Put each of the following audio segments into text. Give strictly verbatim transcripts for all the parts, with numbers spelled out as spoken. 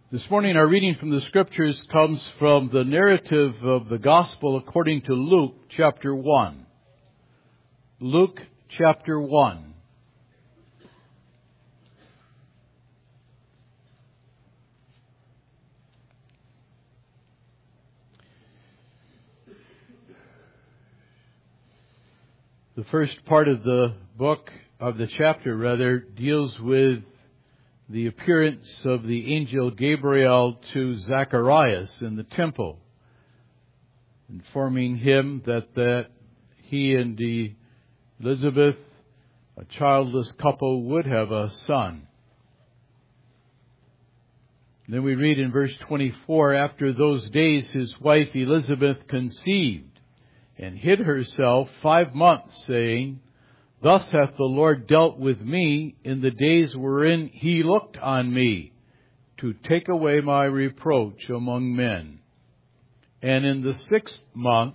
This morning our reading from the Scriptures comes from the narrative of the Gospel according to Luke chapter one. Luke chapter one. The first part of the book, of the chapter rather, deals with the appearance of the angel Gabriel to Zacharias in the temple, informing him that, that he and the Elizabeth, a childless couple, would have a son. Then we read in verse twenty-four, after those days his wife Elizabeth conceived and hid herself five months, saying, Thus hath the Lord dealt with me in the days wherein he looked on me, to take away my reproach among men. And in the sixth month,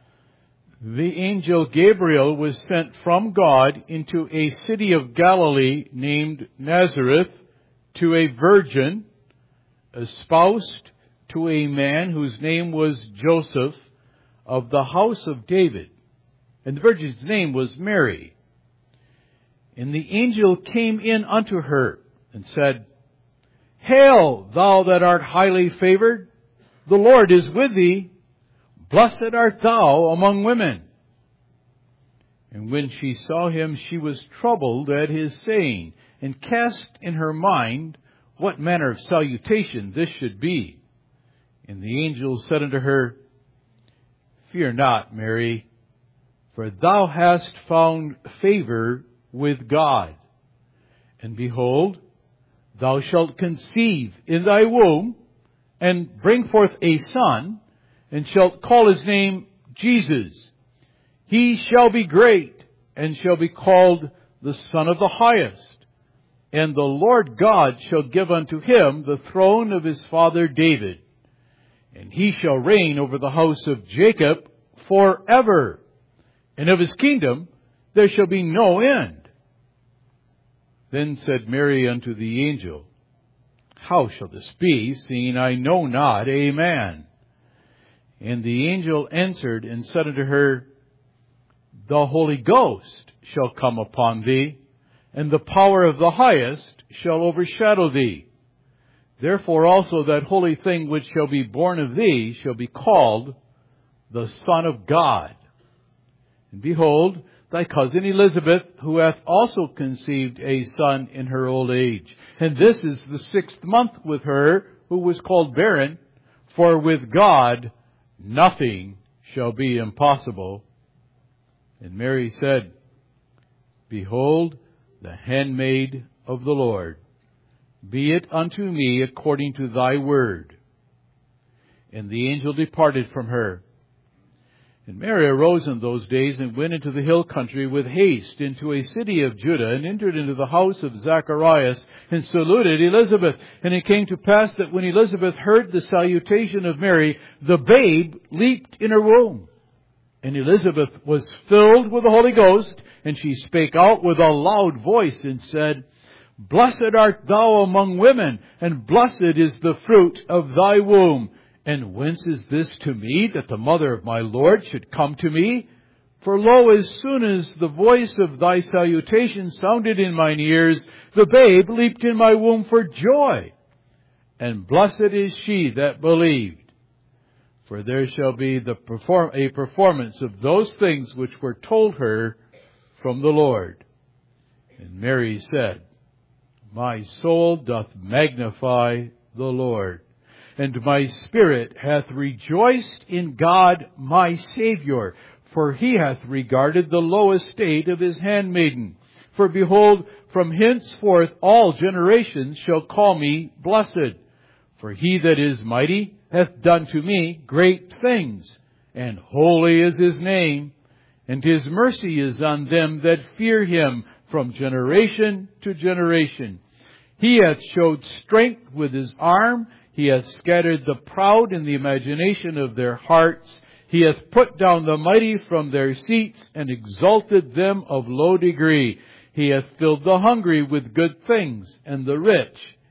the angel Gabriel was sent from God into a city of Galilee named Nazareth to a virgin, espoused to a man whose name was Joseph, of the house of David. And the virgin's name was Mary. And the angel came in unto her and said, Hail, thou that art highly favored, the Lord is with thee. Blessed art thou among women. And when she saw him, she was troubled at his saying, and cast in her mind what manner of salutation this should be. And the angel said unto her, Fear not, Mary, for thou hast found favor with God. And behold, thou shalt conceive in thy womb, and bring forth a son, and shalt call his name Jesus. He shall be great, and shall be called the Son of the Highest. And the Lord God shall give unto him the throne of his father David. And he shall reign over the house of Jacob forever. And of his kingdom there shall be no end. Then said Mary unto the angel, How shall this be, seeing I know not a man? And the angel answered and said unto her, The Holy Ghost shall come upon thee, and the power of the Highest shall overshadow thee. Therefore also that holy thing which shall be born of thee shall be called the Son of God. And behold, thy cousin Elizabeth, who hath also conceived a son in her old age. And this is the sixth month with her, who was called barren, for with God nothing shall be impossible. And Mary said, Behold, the handmaid of the Lord. Be it unto me according to thy word. And the angel departed from her. And Mary arose in those days and went into the hill country with haste into a city of Judah, and entered into the house of Zacharias, and saluted Elizabeth. And it came to pass that when Elizabeth heard the salutation of Mary, the babe leaped in her womb. And Elizabeth was filled with the Holy Ghost, and she spake out with a loud voice, and said, Blessed art thou among women, and blessed is the fruit of thy womb. And whence is this to me, that the mother of my Lord should come to me? For lo, as soon as the voice of thy salutation sounded in mine ears, the babe leaped in my womb for joy. And blessed is she that believed. For there shall be the perform- a performance of those things which were told her from the Lord. And Mary said, My soul doth magnify the Lord, and my spirit hath rejoiced in God my Savior, for he hath regarded the low estate of his handmaiden. For behold, from henceforth all generations shall call me blessed. For he that is mighty hath done to me great things, and holy is his name, and his mercy is on them that fear him from generation to generation. He hath showed strength with his arm. He hath scattered the proud in the imagination of their hearts. He hath put down the mighty from their seats, and exalted them of low degree. He hath filled the hungry with good things, and the rich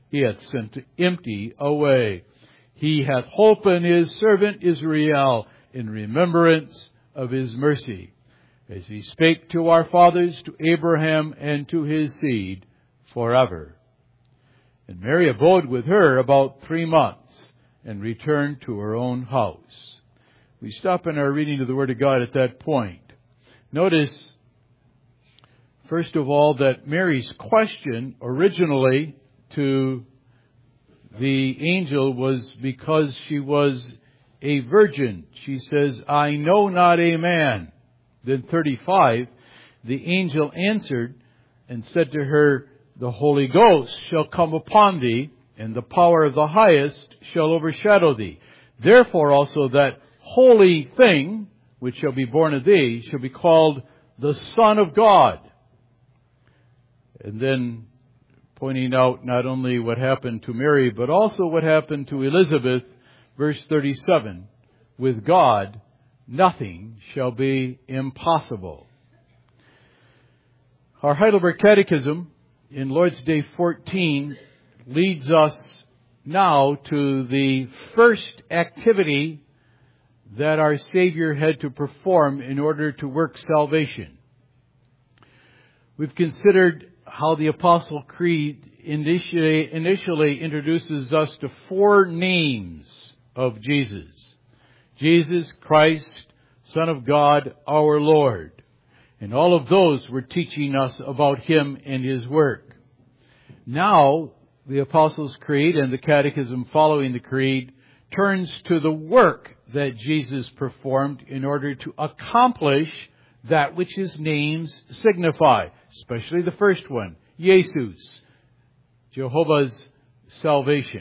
he hath sent empty away. He hath holpen his servant Israel in remembrance of his mercy, as he spake to our fathers, to Abraham, and to his seed forever. And Mary abode with her about three months, and returned to her own house. We stop in our reading of the Word of God at that point. Notice, first of all, that Mary's question originally to the angel was because she was a virgin. She says, I know not a man. Then thirty-five, the angel answered and said to her, the Holy Ghost shall come upon thee, and the power of the highest shall overshadow thee. Therefore also that holy thing, which shall be born of thee, shall be called the Son of God. And then pointing out not only what happened to Mary, but also what happened to Elizabeth, verse thirty-seven, with God, nothing shall be impossible. Our Heidelberg Catechism in Lord's Day fourteen leads us now to the first activity that our Savior had to perform in order to work salvation. We've considered how the Apostle Creed initially, initially introduces us to four names of Jesus. Jesus Christ, Son of God, our Lord. And all of those were teaching us about Him and His work. Now, the Apostles' Creed and the Catechism following the Creed turns to the work that Jesus performed in order to accomplish that which His names signify, especially the first one, Jesus, Jehovah's salvation.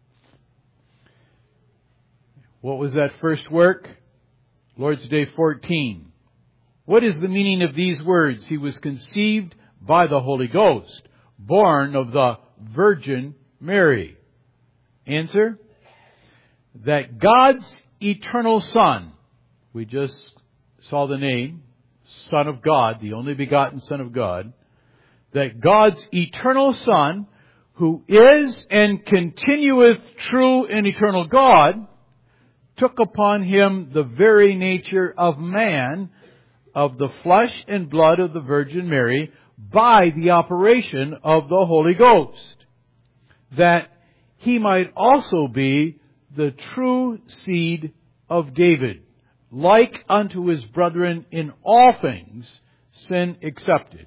What was that first work? Lord's Day fourteen. What is the meaning of these words? He was conceived by the Holy Ghost, born of the Virgin Mary. Answer? That God's eternal Son, we just saw the name, Son of God, the only begotten Son of God, that God's eternal Son, who is and continueth true and eternal God, took upon Him the very nature of man, of the flesh and blood of the Virgin Mary, by the operation of the Holy Ghost, that He might also be the true seed of David, like unto His brethren in all things, sin excepted.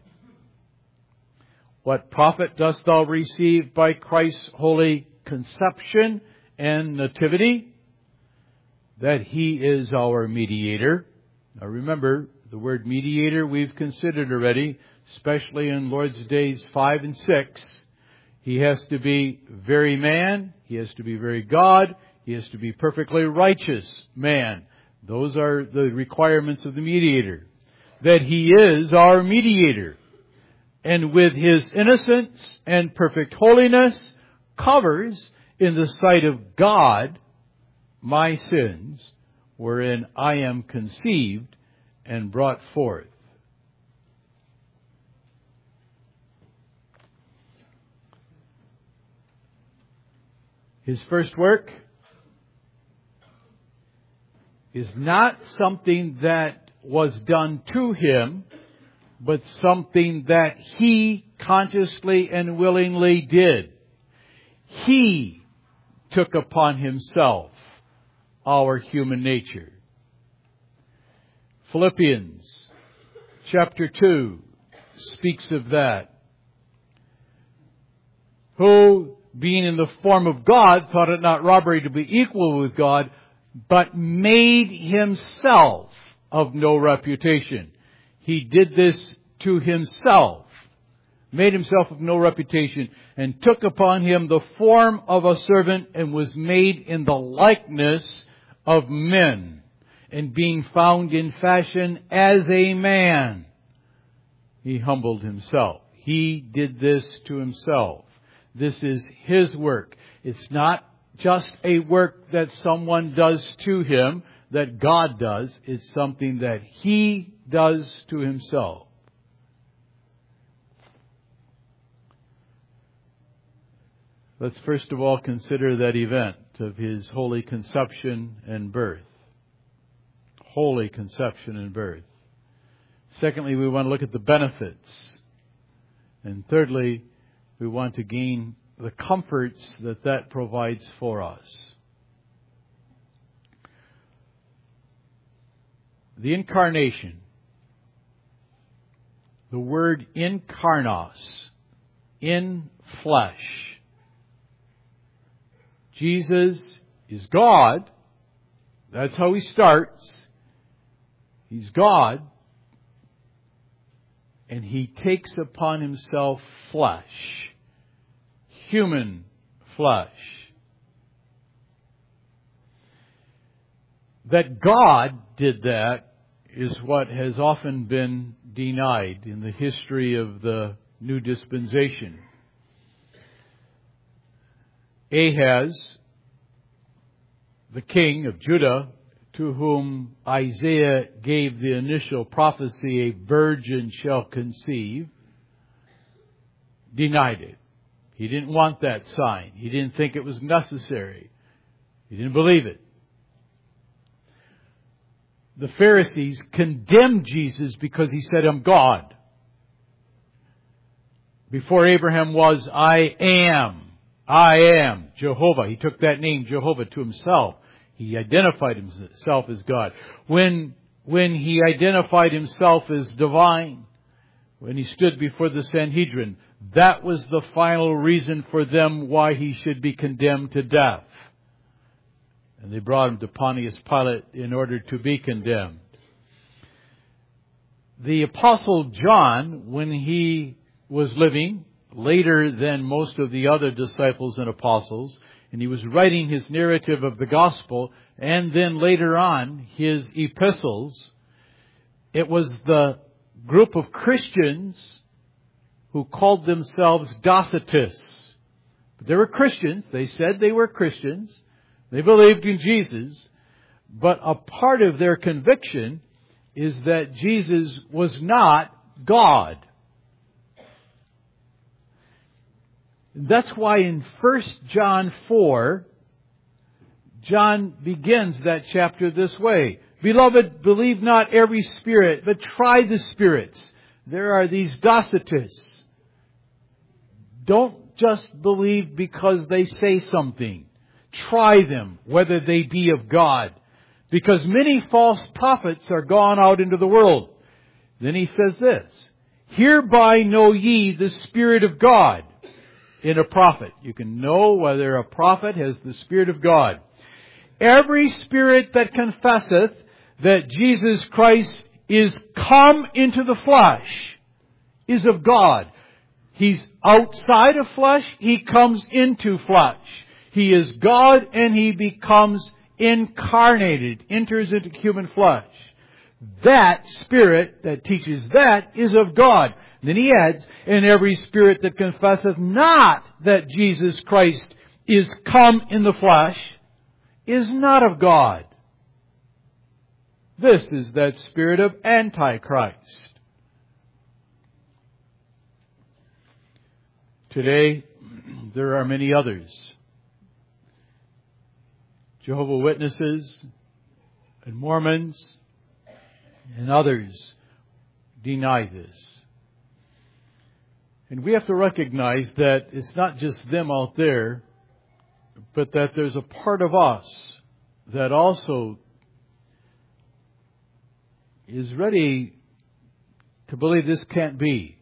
What profit dost thou receive by Christ's holy conception and nativity? That He is our mediator. Now remember, the word mediator we've considered already, especially in Lord's Days five and six. He has to be very man. He has to be very God. He has to be perfectly righteous man. Those are the requirements of the mediator. That He is our mediator. And with His innocence and perfect holiness covers in the sight of God my sins, wherein I am conceived and brought forth. His first work is not something that was done to Him, but something that He consciously and willingly did. He took upon Himself our human nature. Philippians chapter two speaks of that. Who, being in the form of God, thought it not robbery to be equal with God, but made Himself of no reputation. He did this to Himself, made Himself of no reputation, and took upon Him the form of a servant, and was made in the likeness of men, and being found in fashion as a man, He humbled Himself. He did this to Himself. This is His work. It's not just a work that someone does to Him, that God does. It's something that He does to Himself. Let's first of all consider that event of His holy conception and birth. Holy conception and birth. Secondly, we want to look at the benefits. And thirdly, we want to gain the comforts that that provides for us. The incarnation. The word incarnos, in flesh. Jesus is God. That's how He starts. He's God. And He takes upon Himself flesh. Human flesh. That God did that is what has often been denied in the history of the new dispensation. Ahaz, the king of Judah, to whom Isaiah gave the initial prophecy, a virgin shall conceive, denied it. He didn't want that sign. He didn't think it was necessary. He didn't believe it. The Pharisees condemned Jesus because He said, I'm God. Before Abraham was, I am. I am Jehovah. He took that name, Jehovah, to Himself. He identified Himself as God. When, when He identified Himself as divine, when He stood before the Sanhedrin, that was the final reason for them why He should be condemned to death. And they brought Him to Pontius Pilate in order to be condemned. The Apostle John, when he was living, later than most of the other disciples and apostles, and he was writing his narrative of the gospel, and then later on his epistles, it was the group of Christians who called themselves Docetists. But they were Christians. They said they were Christians. They believed in Jesus. But a part of their conviction is that Jesus was not God. That's why in First John four, John begins that chapter this way. Beloved, believe not every spirit, but try the spirits. There are these Docetists. Don't just believe because they say something. Try them, whether they be of God. Because many false prophets are gone out into the world. Then he says this, hereby know ye the Spirit of God in a prophet. You can know whether a prophet has the Spirit of God. Every spirit that confesseth that Jesus Christ is come into the flesh is of God. He's outside of flesh. He comes into flesh. He is God and He becomes incarnated, enters into human flesh. That Spirit that teaches that is of God. And then he adds, and every spirit that confesseth not that Jesus Christ is come in the flesh is not of God. This is that spirit of Antichrist. Today, there are many others. Jehovah's Witnesses and Mormons and others deny this. And we have to recognize that it's not just them out there, but that there's a part of us that also is ready to believe this can't be.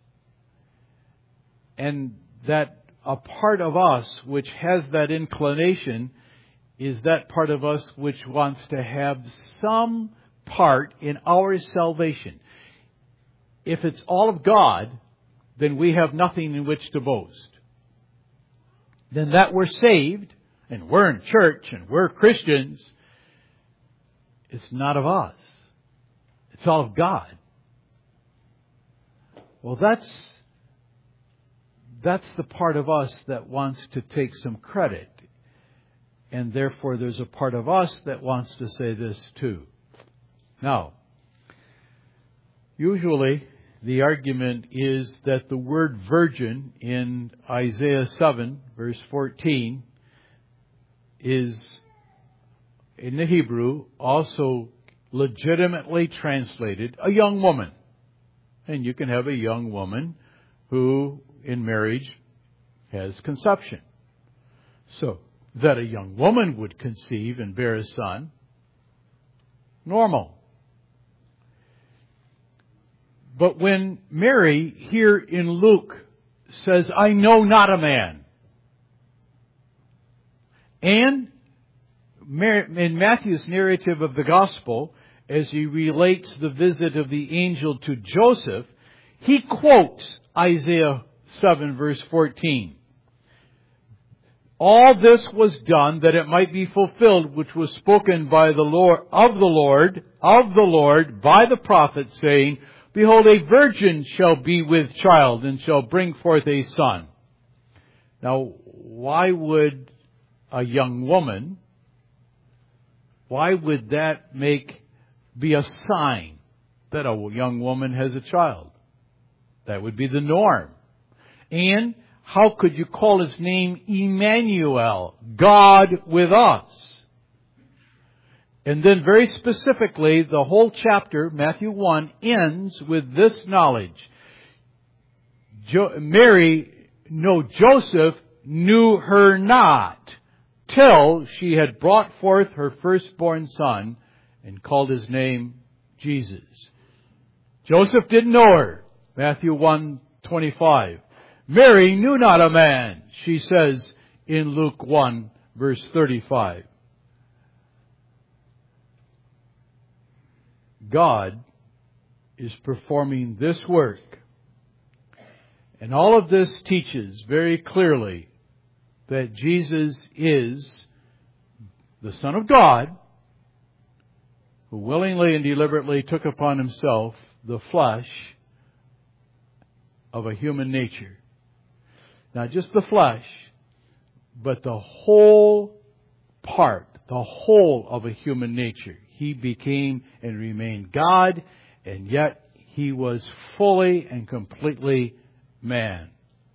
And that a part of us which has that inclination is that part of us which wants to have some part in our salvation. If it's all of God, then we have nothing in which to boast. Then that we're saved, and we're in church, and we're Christians, it's not of us. It's all of God. Well, that's, that's the part of us that wants to take some credit. And therefore, there's a part of us that wants to say this too. Now, usually, the argument is that the word virgin in Isaiah seven, verse fourteen, is, in the Hebrew, also legitimately translated a young woman. And you can have a young woman who, in marriage, has conception. So, that a young woman would conceive and bear a son, normal. But when Mary, here in Luke, says, I know not a man, and in Matthew's narrative of the gospel, as he relates the visit of the angel to Joseph, he quotes Isaiah seven, verse fourteen. All this was done that it might be fulfilled, which was spoken by the Lord, of the Lord, of the Lord, by the prophet, saying, Behold, a virgin shall be with child, and shall bring forth a son. Now, why would a young woman, why would that make, be a sign that a young woman has a child? That would be the norm. And how could you call His name Emmanuel, God with us? And then very specifically, the whole chapter, Matthew one, ends with this knowledge. Jo- Mary, no, Joseph knew her not till she had brought forth her firstborn son and called his name Jesus. Joseph didn't know her. Matthew one twenty-five. Mary knew not a man, she says in Luke one, verse thirty-five. God is performing this work. And all of this teaches very clearly that Jesus is the Son of God, who willingly and deliberately took upon Himself the flesh of a human nature. Not just the flesh, but the whole part, the whole of a human nature. He became and remained God, and yet He was fully and completely man.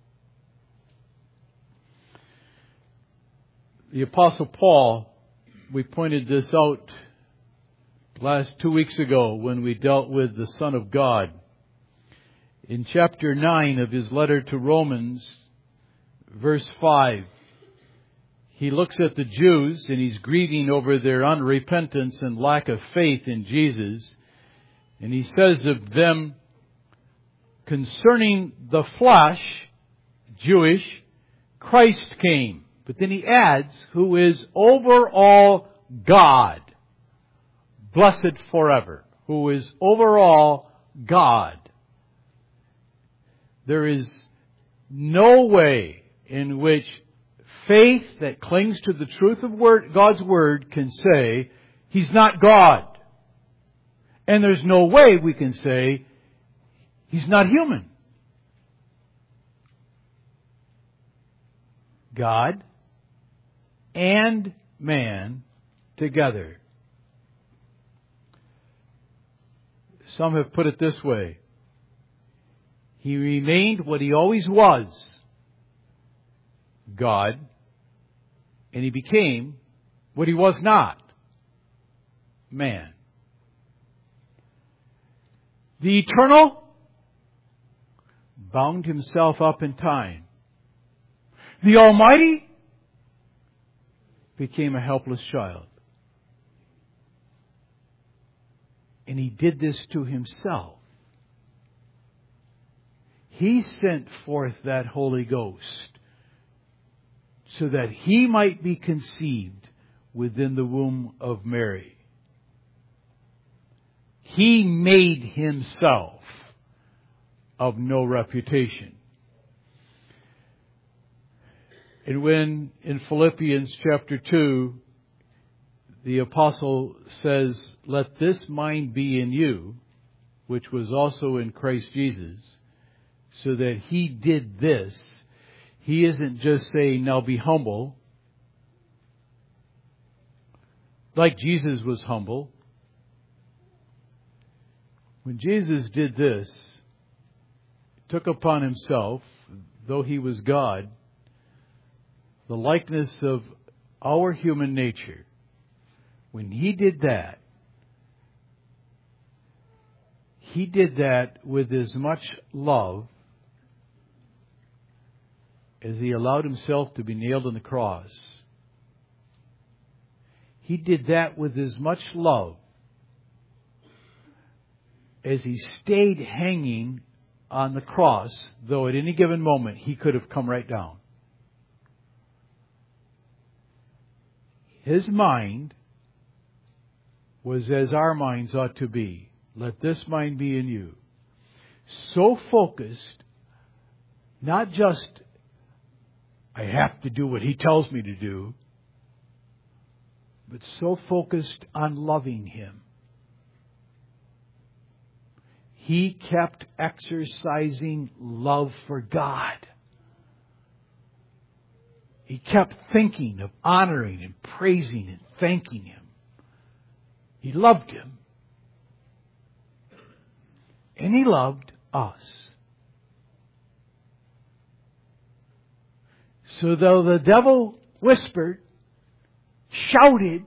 The Apostle Paul, we pointed this out last two weeks ago when we dealt with the Son of God. In chapter nine of his letter to Romans, verse five, he looks at the Jews and he's grieving over their unrepentance and lack of faith in Jesus. And he says of them, concerning the flesh, Jewish, Christ came. But then he adds, who is over all God, blessed forever, who is over all God. There is no way in which faith that clings to the truth of word, God's Word can say, He's not God. And there's no way we can say, He's not human. God and man together. Some have put it this way. He remained what He always was, God, and He became what He was not, man. The eternal bound Himself up in time. The Almighty became a helpless child. And He did this to Himself. He sent forth that Holy Ghost so that He might be conceived within the womb of Mary. He made Himself of no reputation. And when in Philippians chapter two, the apostle says, let this mind be in you, which was also in Christ Jesus, so that He did this. He isn't just saying, now be humble. Like Jesus was humble. When Jesus did this, took upon himself, though he was God, the likeness of our human nature. When he did that, he did that with as much love as he allowed himself to be nailed on the cross. He did that with as much love as he stayed hanging on the cross, though at any given moment he could have come right down. His mind was as our minds ought to be. Let this mind be in you. So focused, not just, I have to do what he tells me to do, but so focused on loving him. He kept exercising love for God. He kept thinking of honoring and praising and thanking him. He loved him. And he loved us. So though the devil whispered, shouted,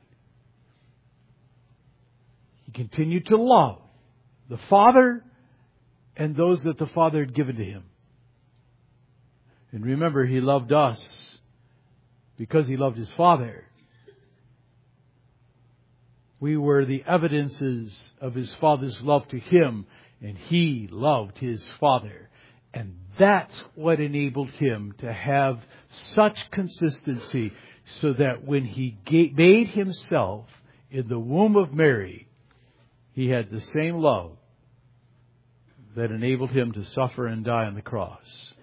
he continued to love the Father and those that the Father had given to him. And remember, he loved us because he loved his Father. We were the evidences of his Father's love to him, and he loved his Father. And that's what enabled him to have such consistency, so that when he made himself in the womb of Mary, he had the same love that enabled him to suffer and die on the cross.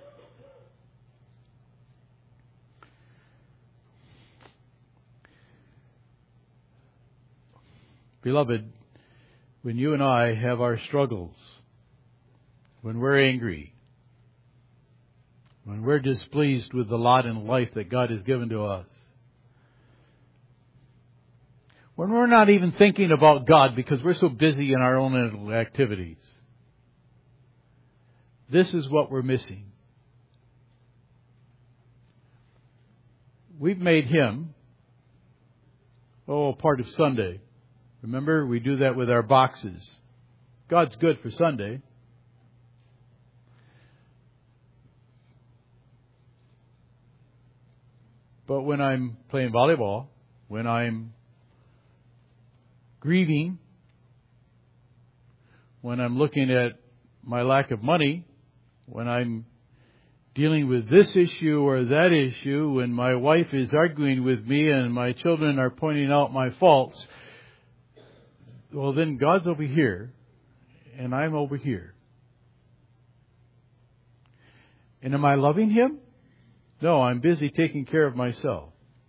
Beloved, when you and I have our struggles, when we're angry, when we're displeased with the lot in life that God has given to us, when we're not even thinking about God because we're so busy in our own activities, this is what we're missing. We've made him, oh, a part of Sunday. Remember, we do that with our boxes. God's good for Sunday. But when I'm playing volleyball, when I'm grieving, when I'm looking at my lack of money, when I'm dealing with this issue or that issue, when my wife is arguing with me and my children are pointing out my faults, well, then God's over here and I'm over here. And am I loving him? No, I'm busy taking care of myself.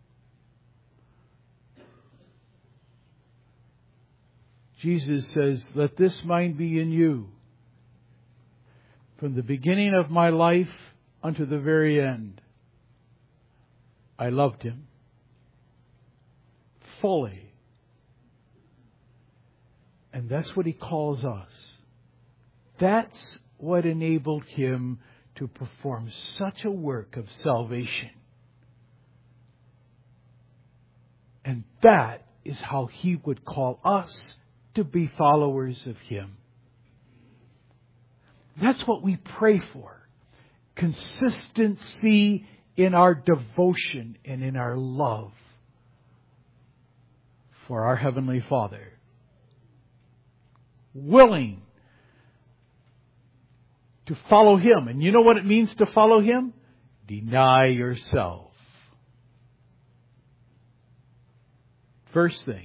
Jesus says, let this mind be in you. From the beginning of my life unto the very end, I loved him fully. And that's what he calls us. That's what enabled him to perform such a work of salvation. And that is how he would call us to be followers of him. That's what we pray for. Consistency in our devotion and in our love for our Heavenly Father. Willing to follow him. And you know what it means to follow him? Deny yourself. First thing.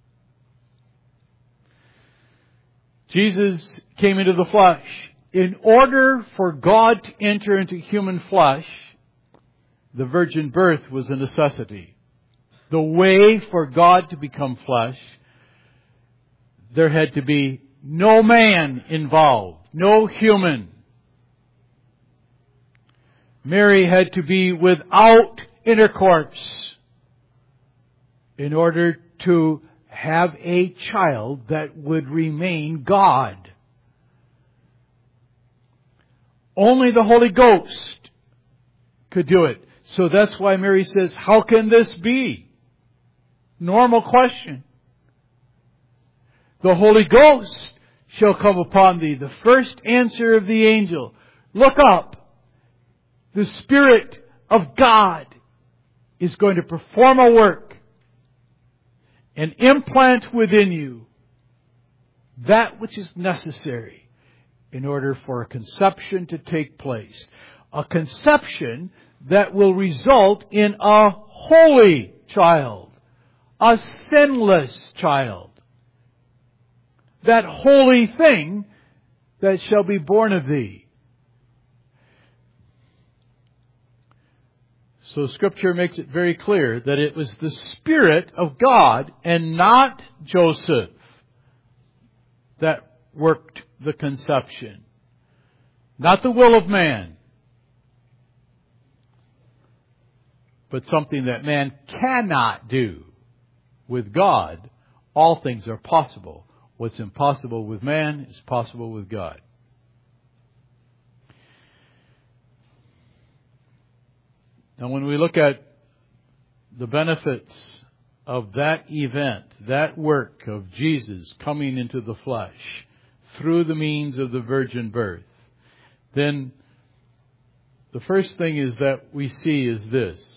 Jesus came into the flesh. In order for God to enter into human flesh, the virgin birth was a necessity. The way for God to become flesh, there had to be no man involved, no human. Mary had to be without intercourse in order to have a child that would remain God. Only the Holy Ghost could do it. So that's why Mary says, how can this be? Normal question. The Holy Ghost shall come upon thee. The first answer of the angel. Look up. The Spirit of God is going to perform a work and implant within you that which is necessary in order for a conception to take place. A conception that will result in a holy child. A sinless child. That holy thing that shall be born of thee. So Scripture makes it very clear that it was the Spirit of God and not Joseph that worked the conception. Not the will of man. But something that man cannot do. With God, all things are possible. What's impossible with man is possible with God. Now when we look at the benefits of that event, that work of Jesus coming into the flesh through the means of the virgin birth, then the first thing is that we see is this.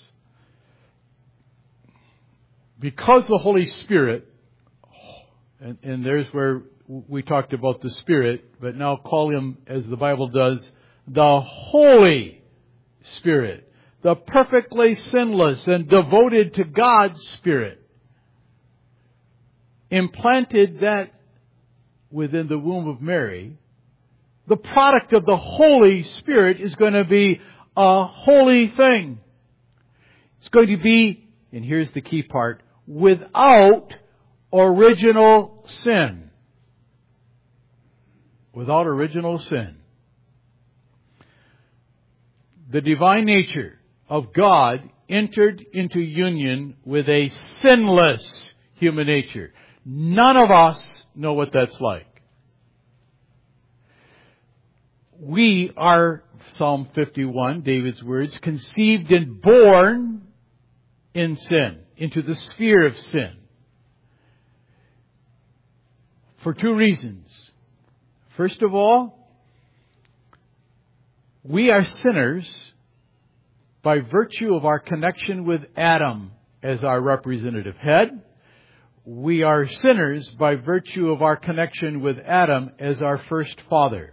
Because the Holy Spirit, and, and there's where we talked about the Spirit, but now call Him, as the Bible does, the Holy Spirit. The perfectly sinless and devoted to God's Spirit. Implanted that within the womb of Mary. The product of the Holy Spirit is going to be a holy thing. It's going to be, and here's the key part, without original sin. Without original sin. The divine nature of God entered into union with a sinless human nature. None of us know what that's like. We are, Psalm fifty-one, David's words, conceived and born in sin, into the sphere of sin. For two reasons. First of all, we are sinners by virtue of our connection with Adam as our representative head. We are sinners by virtue of our connection with Adam as our first father.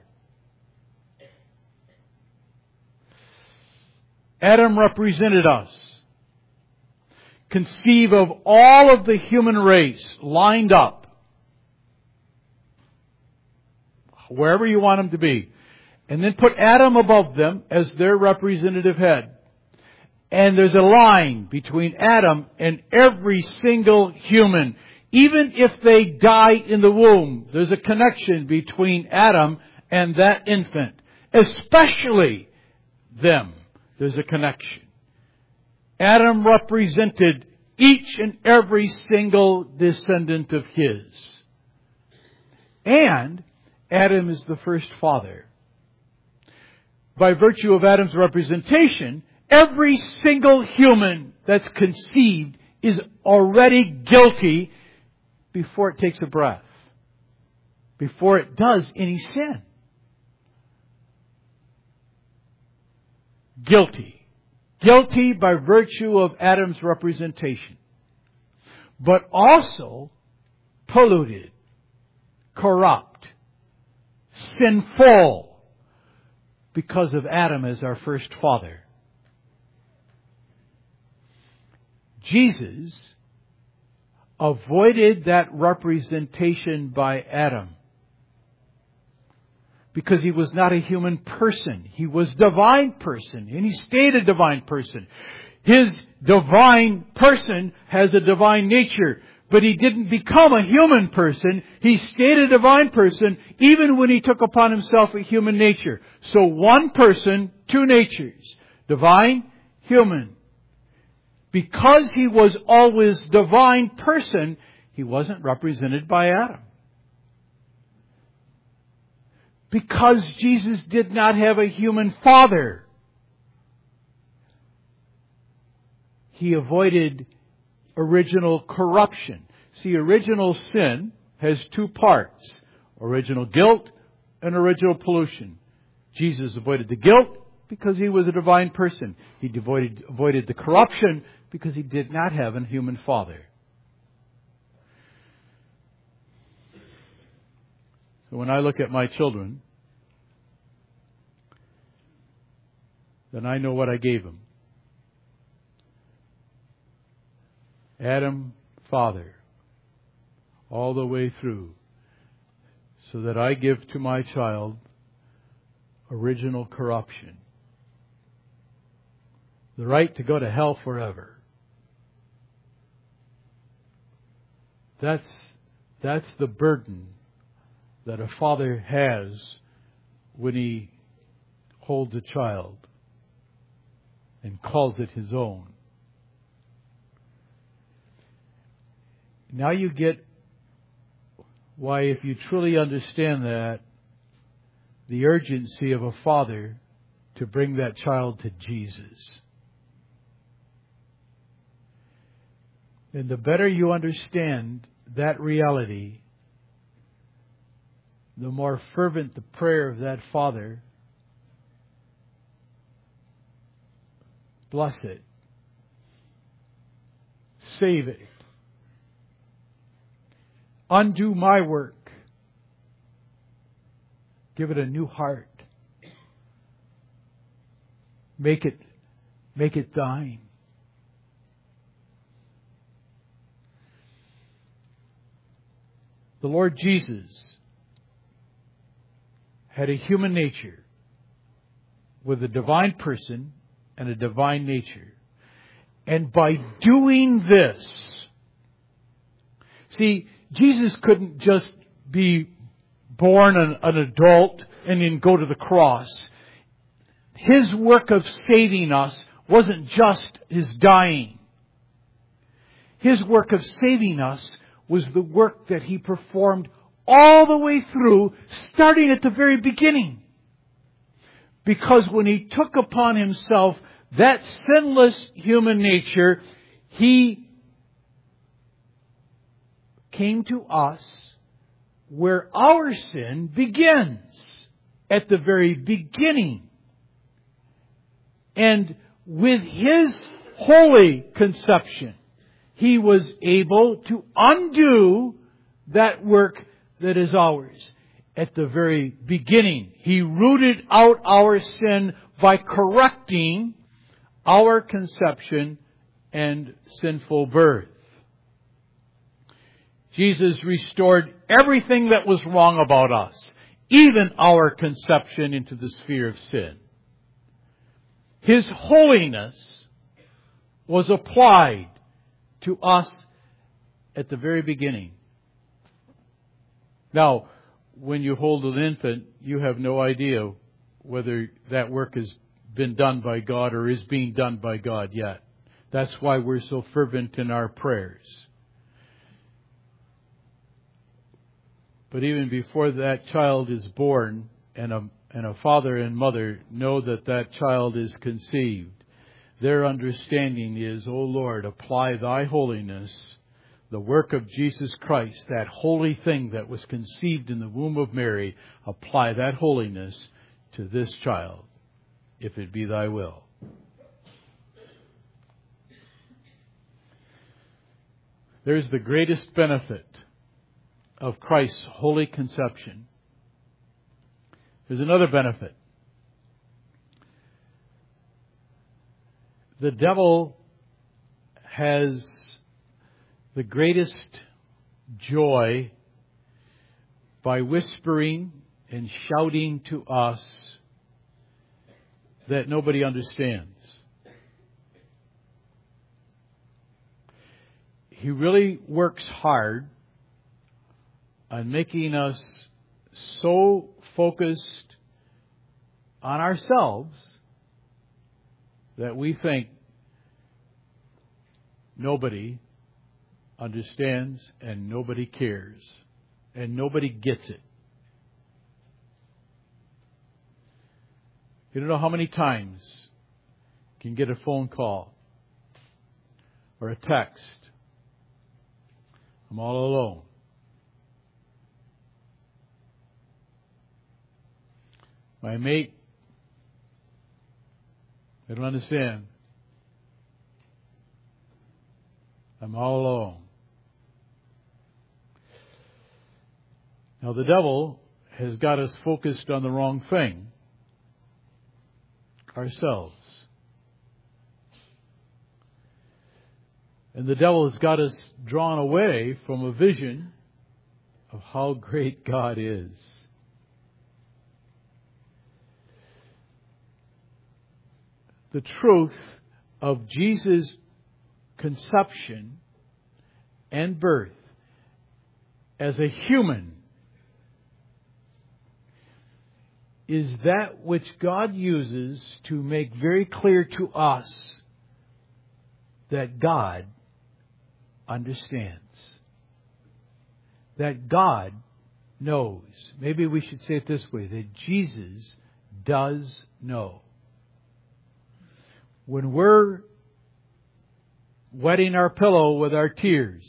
Adam represented us. Conceive of all of the human race lined up. Wherever you want them to be. And then put Adam above them as their representative head. And there's a line between Adam and every single human. Even if they die in the womb, there's a connection between Adam and that infant. Especially them. There's a connection. Adam represented each and every single descendant of his. And Adam is the first father. By virtue of Adam's representation, every single human that's conceived is already guilty before it takes a breath. Before it does any sin. Guilty. Guilty by virtue of Adam's representation. But also polluted, corrupt, sinful because of Adam as our first father. Jesus avoided that representation by Adam. Because he was not a human person. He was a divine person. And he stayed a divine person. His divine person has a divine nature. But he didn't become a human person. He stayed a divine person even when he took upon himself a human nature. So one person, two natures. Divine, human. Because he was always divine person, he wasn't represented by Adam. because Jesus did not have a human father. He avoided original corruption. See, original sin has two parts: original guilt and original pollution. Jesus avoided the guilt because He was a divine person. He avoided, avoided the corruption because He did not have a human father. So when I look at my children, then I know what I gave them. Adam, Father, all the way through, so that I give to my child original corruption. The right to go to hell forever. That's, that's the burden that a father has when he holds a child and calls it his own. Now you get why, if you truly understand that, the urgency of a father to bring that child to Jesus. And the better you understand that reality, the more fervent the prayer of that father. Bless it. Save it. Undo my work. Give it a new heart. Make it, make it thine. The Lord Jesus had a human nature with a divine person and a divine nature. And by doing this, see, Jesus couldn't just be born an, an adult and then go to the cross. His work of saving us wasn't just His dying. His work of saving us was the work that He performed all the way through, starting at the very beginning. Because when He took upon Himself that sinless human nature, He came to us where our sin begins, at the very beginning. And with His holy conception, He was able to undo that work that is ours. At the very beginning, He rooted out our sin by correcting our conception and sinful birth. Jesus restored everything that was wrong about us, even our conception, into the sphere of sin. His holiness was applied to us at the very beginning. Now, when you hold an infant, you have no idea whether that work has been done by God or is being done by God yet. That's why we're so fervent in our prayers. But even before that child is born, and a, and a father and mother know that that child is conceived, their understanding is, O Lord, apply Thy holiness, the work of Jesus Christ, that holy thing that was conceived in the womb of Mary, apply that holiness to this child, if it be Thy will. There's the greatest benefit of Christ's holy conception. There's another benefit. The devil has the greatest joy by whispering and shouting to us that nobody understands. He really works hard on making us so focused on ourselves that we think nobody understands and nobody cares and nobody gets it. You don't know how many times you can get a phone call or a text. I'm all alone. My mate, I don't understand. I'm all alone. Now the devil has got us focused on the wrong thing. Ourselves. And the devil has got us drawn away from a vision of how great God is. The truth of Jesus' conception and birth as a human is that which God uses to make very clear to us that God understands. That God knows. Maybe we should say it this way, that Jesus does know. When we're wetting our pillow with our tears,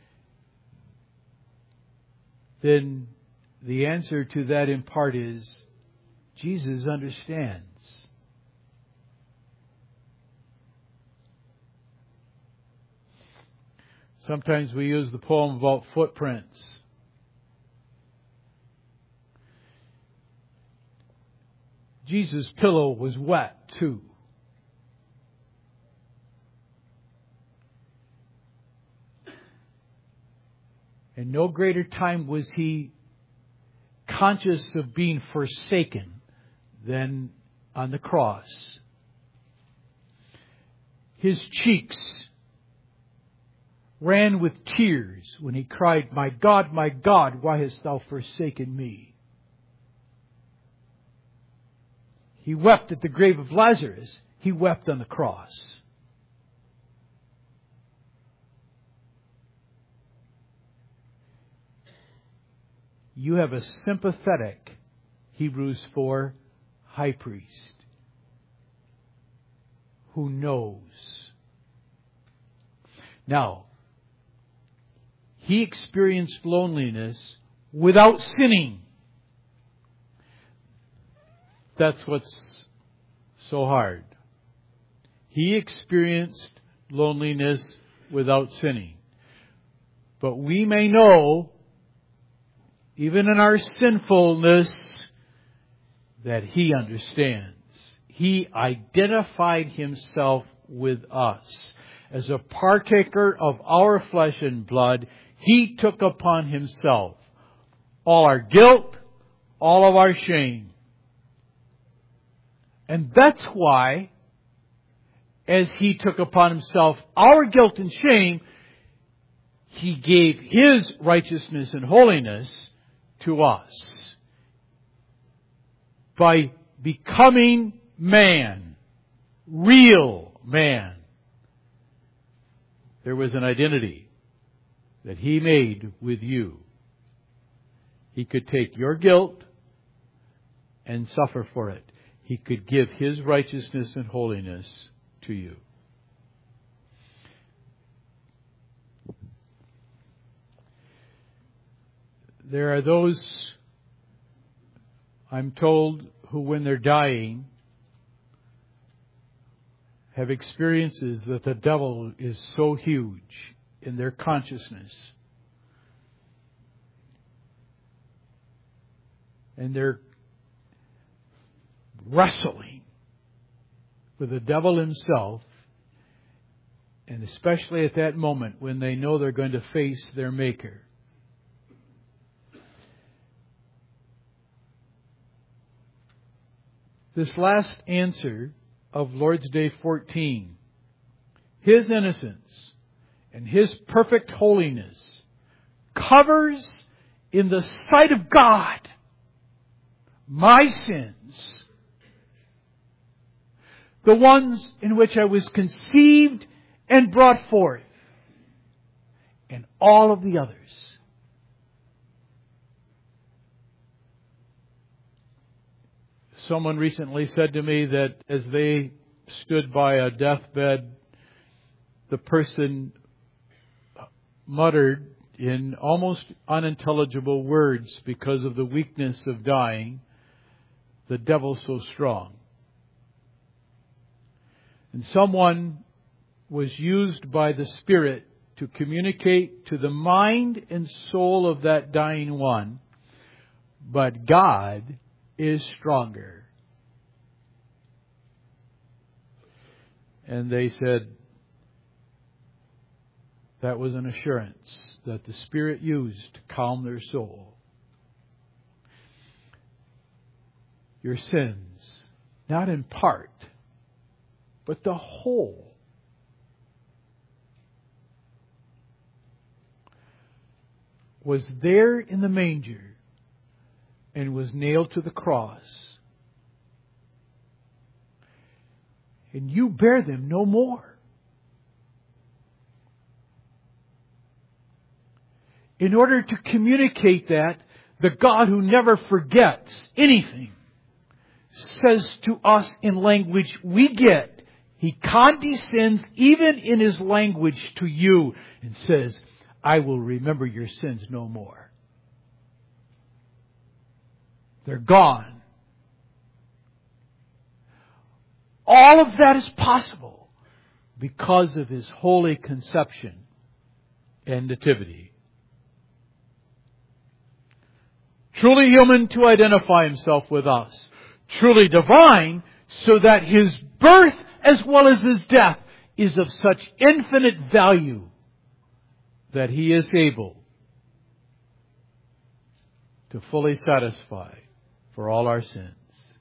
then the answer to that in part is Jesus understands. Sometimes we use the poem about footprints. Jesus' pillow was wet too. And no greater time was he conscious of being forsaken than on the cross. His cheeks ran with tears when he cried, "My God, my God, why hast thou forsaken me?" He wept at the grave of Lazarus. He wept on the cross. You have a sympathetic, Hebrews four, high priest who knows. Now, he experienced loneliness without sinning. That's what's so hard. He experienced loneliness without sinning. But we may know, even in our sinfulness, that he understands. He identified himself with us. As a partaker of our flesh and blood, he took upon himself all our guilt, all of our shame. And that's why, as he took upon himself our guilt and shame, he gave his righteousness and holiness to us. By becoming man, real man, there was an identity that he made with you. He could take your guilt and suffer for it. He could give his righteousness and holiness to you. There are those, I'm told, who when they're dying have experiences that the devil is so huge in their consciousness. And they're wrestling with the devil himself, and especially at that moment when they know they're going to face their Maker. This last answer of Lord's Day fourteen, His innocence and His perfect holiness covers in the sight of God my sins, the ones in which I was conceived and brought forth, and all of the others. someone recently said to me that as they stood by a deathbed, the person muttered in almost unintelligible words because of the weakness of dying, "The devil's so strong." And someone was used by the Spirit to communicate to the mind and soul of that dying one, but God is stronger. And they said that was an assurance that the Spirit used to calm their soul. Your sins, not in part, but the whole, was there in the manger and was nailed to the cross. And you bear them no more. In order to communicate that, the God who never forgets anything says to us in language we get. He condescends even in His language to you and says, "I will remember your sins no more." They're gone. All of that is possible because of His holy conception and nativity. Truly human to identify Himself with us. Truly divine so that His birth as well as His death is of such infinite value that He is able to fully satisfy for all our sins.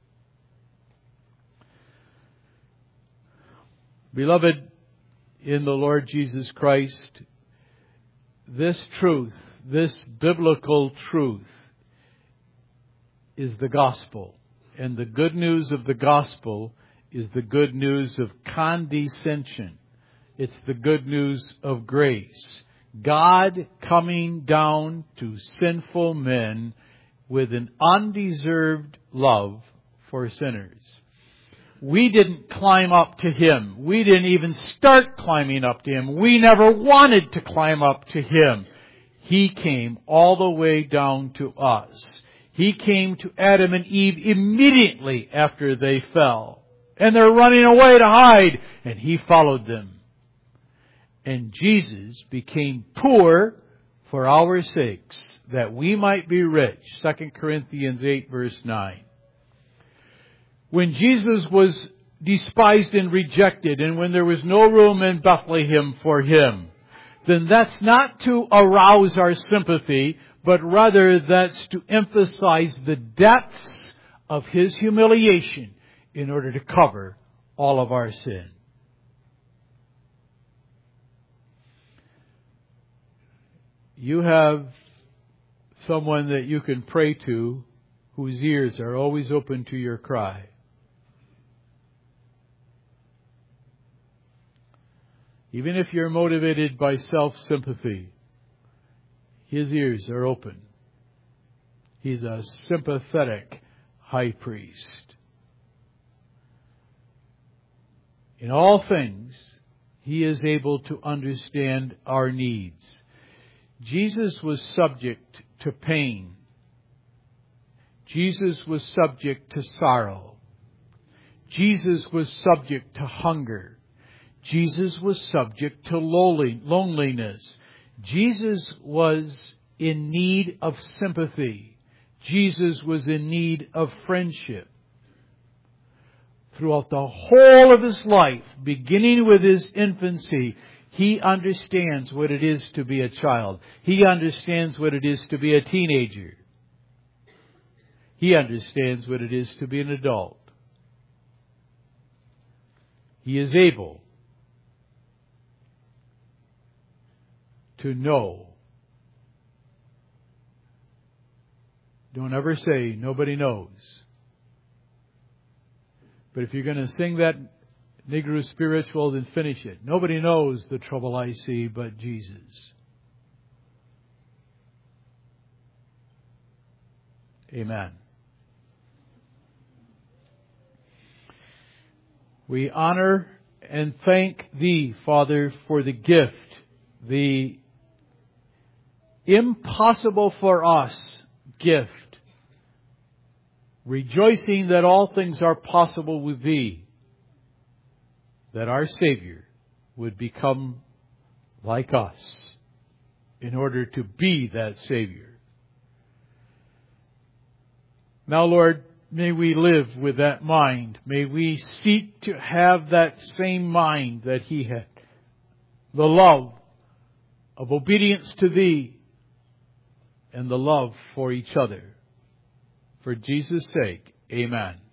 Beloved in the Lord Jesus Christ, this truth, this biblical truth, is the gospel. And the good news of the gospel is the good news of condescension. It's the good news of grace. God coming down to sinful men with an undeserved love for sinners. We didn't climb up to Him. We didn't even start climbing up to Him. We never wanted to climb up to Him. He came all the way down to us. He came to Adam and Eve immediately after they fell. And they're running away to hide. And He followed them. And Jesus became poor for our sakes, that we might be rich. Second Corinthians eight verse nine. When Jesus was despised and rejected, and when there was no room in Bethlehem for Him, then that's not to arouse our sympathy, but rather that's to emphasize the depths of His humiliation in order to cover all of our sin. You have someone that you can pray to whose ears are always open to your cry. Even if you're motivated by self-sympathy, His ears are open. He's a sympathetic high priest. In all things, He is able to understand our needs. Jesus was subject to pain. Jesus was subject to sorrow. Jesus was subject to hunger. Jesus was subject to loneliness. Jesus was in need of sympathy. Jesus was in need of friendship. Throughout the whole of His life, beginning with His infancy, He understands what it is to be a child. He understands what it is to be a teenager. He understands what it is to be an adult. He is able to know. Don't ever say, nobody knows. But if you're going to sing that Negro spiritual, then finish it. Nobody knows the trouble I see but Jesus. Amen. We honor and thank Thee, Father, for the gift, the impossible for us gift, rejoicing that all things are possible with Thee, that our Savior would become like us in order to be that Savior. Now, Lord, may we live with that mind. May we seek to have that same mind that He had. The love of obedience to Thee and the love for each other. For Jesus' sake, amen.